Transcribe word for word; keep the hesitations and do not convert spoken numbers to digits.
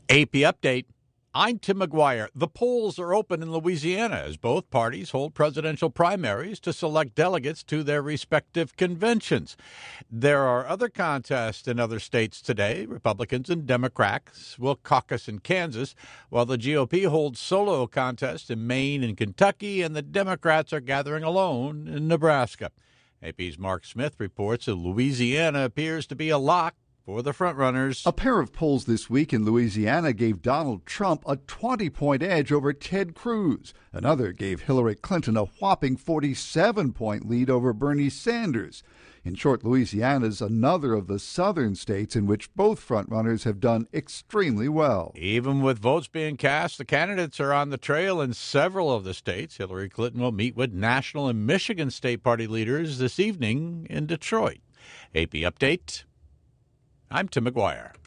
A P Update. I'm Tim McGuire. The polls are open in Louisiana as both parties hold presidential primaries to select delegates to their respective conventions. There are other contests in other states today. Republicans and Democrats will caucus in Kansas, while the G O P holds solo contests in Maine and Kentucky, and the Democrats are gathering alone in Nebraska. A P's Mark Smith reports that Louisiana appears to be a lock for the frontrunners. A pair of polls this week in Louisiana gave Donald Trump a twenty-point edge over Ted Cruz. Another gave Hillary Clinton a whopping forty-seven point lead over Bernie Sanders. In short, Louisiana is another of the southern states in which both frontrunners have done extremely well. Even with votes being cast, the candidates are on the trail in several of the states. Hillary Clinton will meet with national and Michigan State Party leaders this evening in Detroit. A P Update. I'm Tim McGuire.